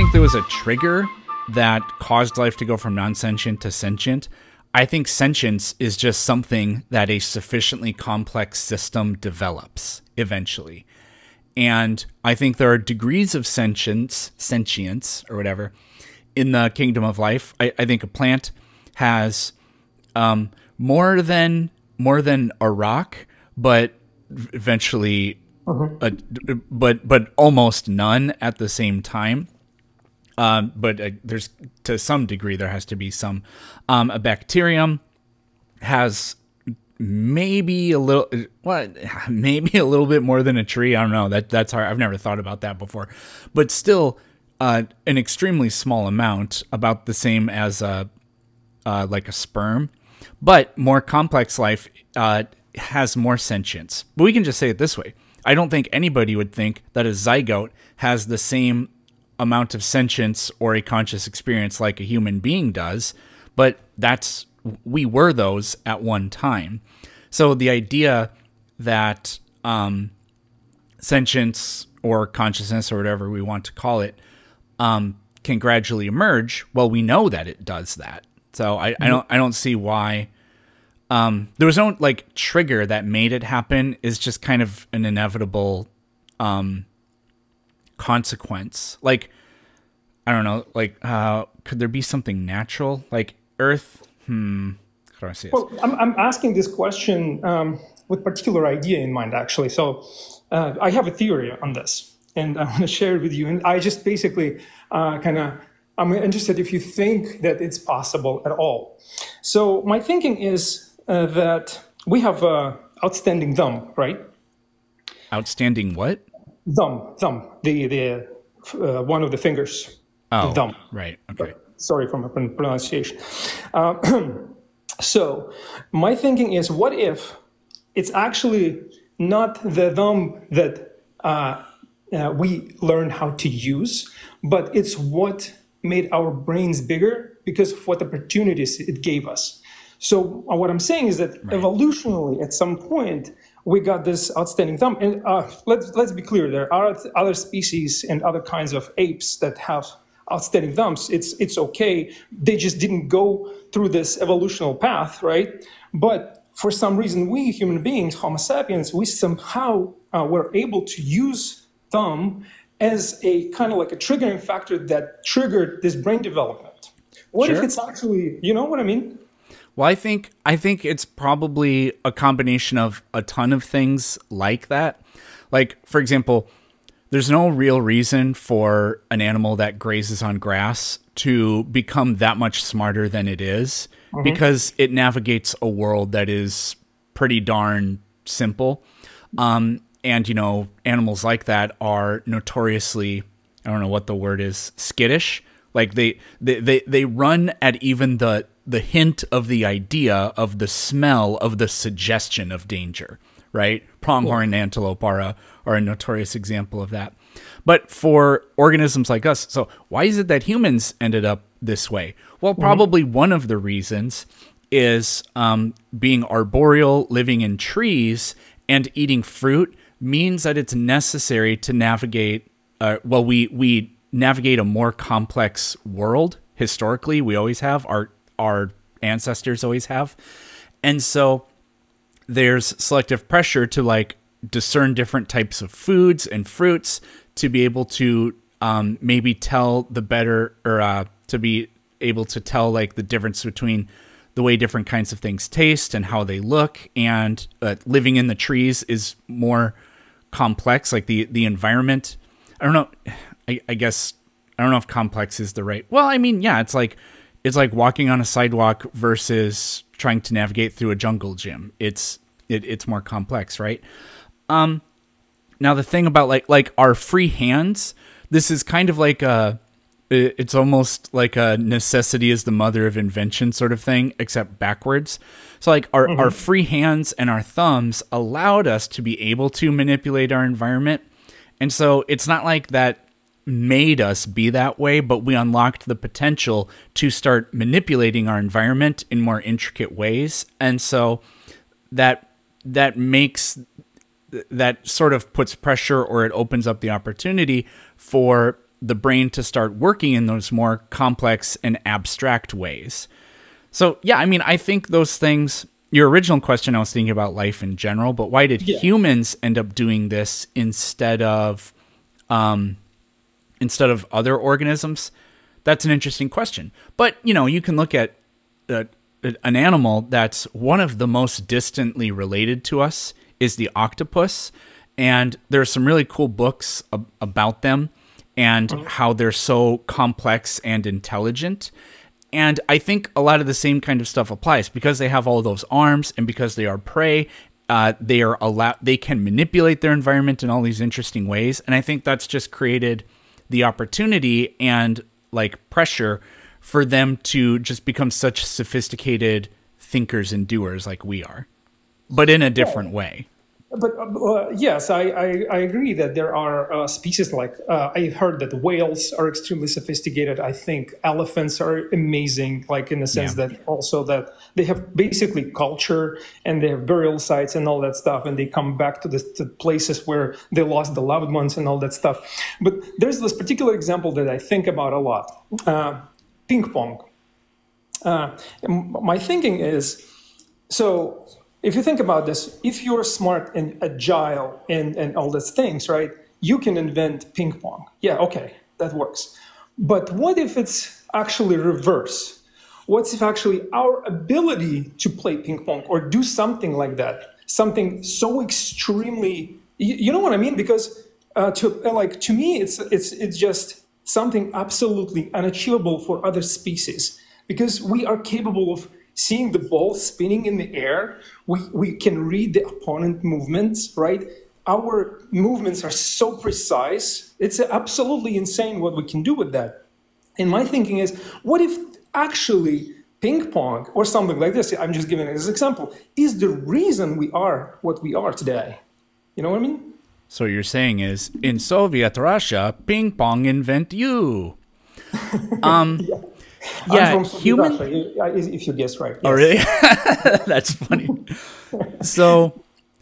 think there was a trigger that caused life to go from non-sentient to sentient. I think sentience is just something that a sufficiently complex system develops eventually. And I think there are degrees of sentience or whatever, in the kingdom of life. I think a plant has more than a rock, but eventually, but almost none at the same time. But there's, to some degree, there has to be some. A bacterium has maybe a little bit more than a tree. I don't know. That's hard. I've never thought about that before, but still, an extremely small amount, about the same as like a sperm, but more complex life has more sentience. But we can just say it this way: I don't think anybody would think that a zygote has the same amount of sentience or a conscious experience like a human being does, but we were those at one time. So the idea that sentience or consciousness, or whatever we want to call it, can gradually emerge, well, we know that it does that. So I don't see why there was no like trigger that made it happen. Is just kind of an inevitable consequence. Like, I don't know, like could there be something natural like Earth? How do I see it? Well, I'm asking this question with particular idea in mind, actually. So I have a theory on this, and I want to share it with you. And I just basically I'm interested if you think that it's possible at all. So my thinking is that we have outstanding thumb, right? Outstanding what? Thumb, the one of the fingers. Oh, the thumb. Right. Okay. Sorry for my pronunciation. So my thinking is, what if it's actually not the thumb that we learned how to use, but it's what made our brains bigger because of what opportunities it gave us. So what I'm saying is that evolutionarily, at some point, we got this outstanding thumb. And let's be clear, there are other species and other kinds of apes that have outstanding thumbs. It's okay. They just didn't go through this evolutional path, right? But for some reason, we human beings, Homo sapiens, we somehow were able to use thumb as a kind of like a triggering factor that triggered this brain development. What if it's actually, you know what I mean? Well, I think it's probably a combination of a ton of things like that. Like, for example, there's no real reason for an animal that grazes on grass to become that much smarter than it is, because it navigates a world that is pretty darn simple. And, you know, animals like that are notoriously, I don't know what the word is, skittish. Like they run at even the hint of the idea, of the smell, of the suggestion of danger, right? Pronghorn antelope are a notorious example of that. But for organisms like us, so why is it that humans ended up this way? Well, probably one of the reasons is being arboreal, living in trees, and eating fruit means that it's necessary to navigate, we navigate a more complex world. Historically, we always have, our ancestors always have. And so there's selective pressure to like discern different types of foods and fruits to be able to maybe tell the better, or to be able to tell like the difference between the way different kinds of things taste and how they look. And living in the trees is more complex, like the environment. I don't know. I guess I don't know if complex is the right. Well, I mean, yeah, it's like walking on a sidewalk versus trying to navigate through a jungle gym. It's more complex, right? Now the thing about like our free hands, this is kind of like it's almost like a necessity is the mother of invention sort of thing, except backwards. So like our free hands and our thumbs allowed us to be able to manipulate our environment. And so it's not like that made us be that way, but we unlocked the potential to start manipulating our environment in more intricate ways. And so that sort of puts pressure, or it opens up the opportunity for the brain to start working in those more complex and abstract ways. So, yeah, I mean, I think those things, your original question, I was thinking about life in general, but why did humans end up doing this instead of other organisms? That's an interesting question. But, you know, you can look at an animal that's one of the most distantly related to us is the octopus. And there are some really cool books about them and how they're so complex and intelligent. And I think a lot of the same kind of stuff applies because they have all those arms and because they are prey. They can manipulate their environment in all these interesting ways. And I think that's just created the opportunity and like pressure for them to just become such sophisticated thinkers and doers like we are, but in a different way. But yes, I agree that there are species like I heard that whales are extremely sophisticated. I think elephants are amazing, like in the sense that also that they have basically culture and they have burial sites and all that stuff, and they come back to the places where they lost the loved ones and all that stuff. But there's this particular example that I think about a lot, ping pong. My thinking is, so if you think about this, if you're smart and agile and all those things, right, you can invent ping pong. Yeah, okay, that works. But what if it's actually reverse? What if actually our ability to play ping pong or do something like that, something so extremely, you know what I mean? Because to me, it's just something absolutely unachievable for other species, because we are capable of seeing the ball spinning in the air. We can read the opponent movements, right? Our movements are so precise. It's absolutely insane what we can do with that. And my thinking is, what if actually ping pong or something like this, I'm just giving it as an example, is the reason we are what we are today? You know what I mean? So what you're saying is, in Soviet Russia, ping pong invent you. Yeah, I'm from human. Russia, if you guess right. Yes. Oh, really? That's funny. So,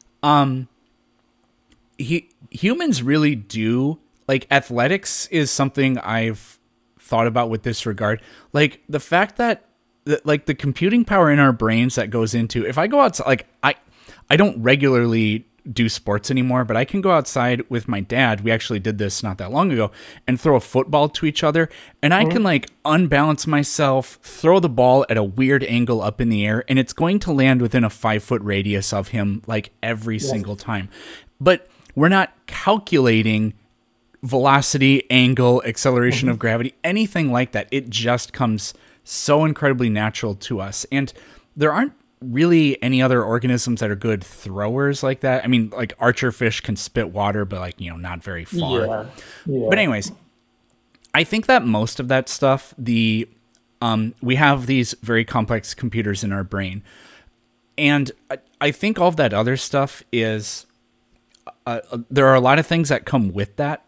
humans really do, like, athletics is something I've thought about with this regard. Like the fact that, like, the computing power in our brains that goes into, if I go outside, like, I don't regularly do sports anymore, but I can go outside with my dad. We actually did this not that long ago, and throw a football to each other, and I can like unbalance myself, throw the ball at a weird angle up in the air, and it's going to land within a 5-foot radius of him like every single time. But we're not calculating velocity, angle, acceleration of gravity, anything like that. It just comes so incredibly natural to us. And there aren't really any other organisms that are good throwers like that. I mean, like archerfish can spit water, but like, you know, not very far. But anyways, I think that most of that stuff, we have these very complex computers in our brain. And I think all of that other stuff is, there are a lot of things that come with that.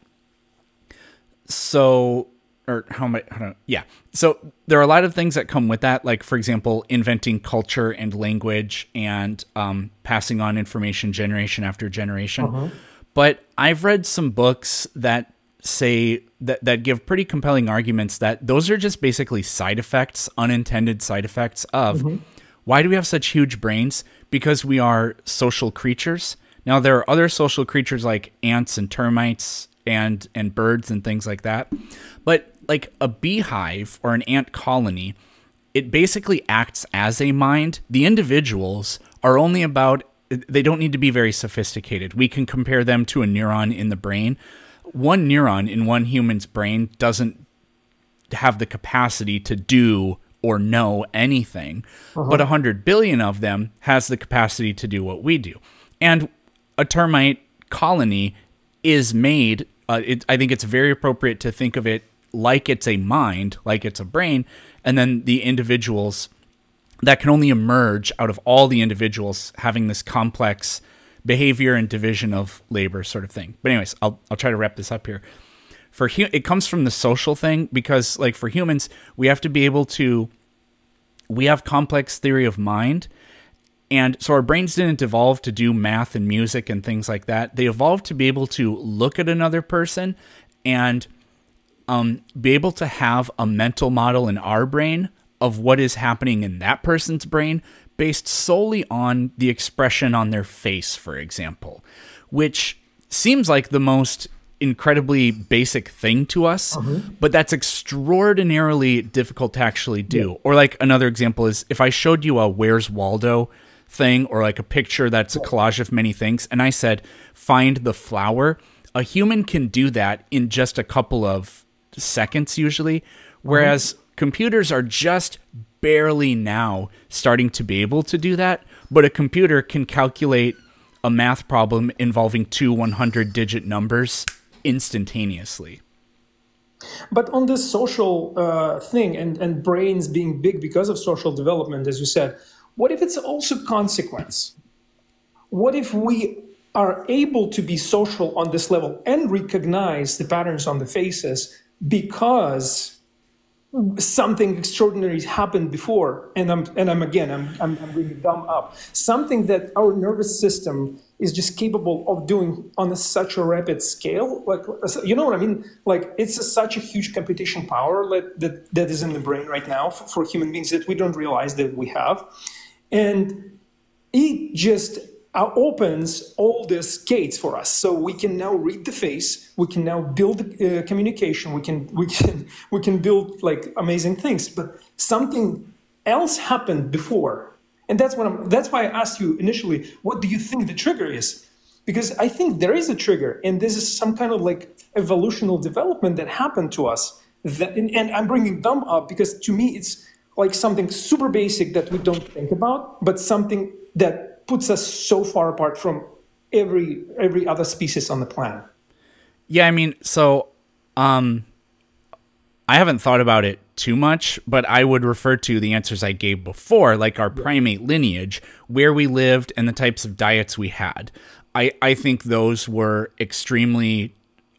So, or how am I, yeah. So there are a lot of things that come with that. Like, for example, inventing culture and language and passing on information generation after generation. But I've read some books that say that give pretty compelling arguments that those are just basically side effects, unintended side effects of why do we have such huge brains? Because we are social creatures. Now, there are other social creatures like ants and termites and birds and things like that. But like a beehive or an ant colony, it basically acts as a mind. The individuals are only about, they don't need to be very sophisticated. We can compare them to a neuron in the brain. One neuron in one human's brain doesn't have the capacity to do or know anything, but 100 billion of them has the capacity to do what we do. And a termite colony is made, I think it's very appropriate to think of it like it's a mind, like it's a brain, and then the individuals that can only emerge out of all the individuals having this complex behavior and division of labor sort of thing. But anyways, I'll try to wrap this up here. It comes from the social thing, because like for humans, we have to be able to, we have complex theory of mind. And so our brains didn't evolve to do math and music and things like that. They evolved to be able to look at another person and be able to have a mental model in our brain of what is happening in that person's brain based solely on the expression on their face, for example, which seems like the most incredibly basic thing to us, but that's extraordinarily difficult to actually do. Yeah. Or like another example is if I showed you a Where's Waldo thing or like a picture that's a collage of many things and I said, find the flower, a human can do that in just a couple of seconds usually, whereas computers are just barely now starting to be able to do that, but a computer can calculate a math problem involving two 100-digit numbers instantaneously. But on this social thing and brains being big because of social development, as you said, what if it's also consequence? What if we are able to be social on this level and recognize the patterns on the faces because something extraordinary happened before, and I'm bringing them up. Something that our nervous system is just capable of doing on such a rapid scale. Like, you know what I mean? Like, it's such a huge computation power that is in the brain right now for human beings that we don't realize that we have, and it just opens all these gates for us, so we can now read the face. We can now build communication. We can build like amazing things. But something else happened before, and that's why I asked you initially, what do you think the trigger is? Because I think there is a trigger, and this is some kind of like evolutional development that happened to us. And I'm bringing them up because to me it's like something super basic that we don't think about, but something that puts us so far apart from every other species on the planet. Yeah, I mean, so I haven't thought about it too much, but I would refer to the answers I gave before, like our primate lineage, where we lived and the types of diets we had. I think those were extremely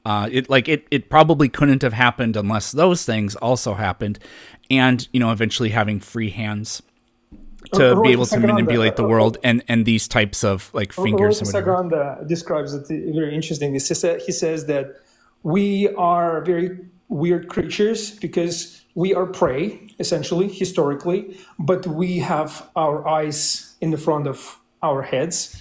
it probably couldn't have happened unless those things also happened, and eventually having free hands to be able to manipulate the world and these types of like fingers. Sagranda describes it very interesting. He says that we are very weird creatures because we are prey, essentially, historically, but we have our eyes in the front of our heads.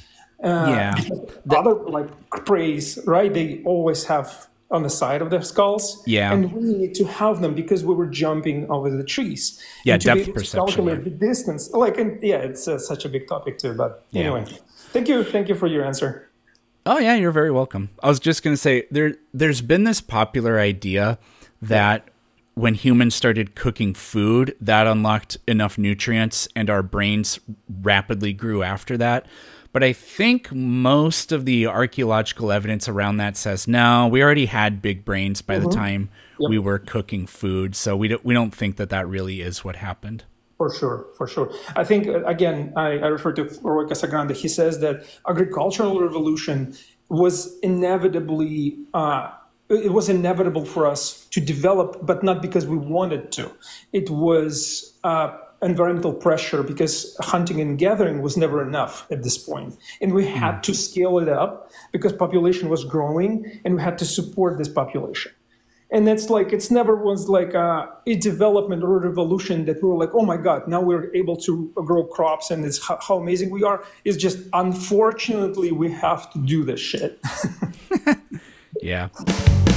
Other like preys, right? They always have on the side of their skulls. Yeah. And we need to have them because we were jumping over the trees. Yeah, depth perception. Calculate the distance. It's such a big topic too. But anyway, thank you for your answer. Oh yeah, you're very welcome. I was just going to say there's been this popular idea that when humans started cooking food, that unlocked enough nutrients and our brains rapidly grew after that. But I think most of the archaeological evidence around that says, no, we already had big brains by the time we were cooking food. So we don't think that really is what happened. For sure. I think, again, I refer to Roy Casagrande. He says that agricultural revolution was inevitably, it was inevitable for us to develop, but not because we wanted to. It was environmental pressure because hunting and gathering was never enough at this point. And we had to scale it up because population was growing and we had to support this population. And that's like, it's never was like a development or a revolution that we were like, oh my God, now we're able to grow crops and it's how amazing we are. It's just, unfortunately, we have to do this shit. Yeah.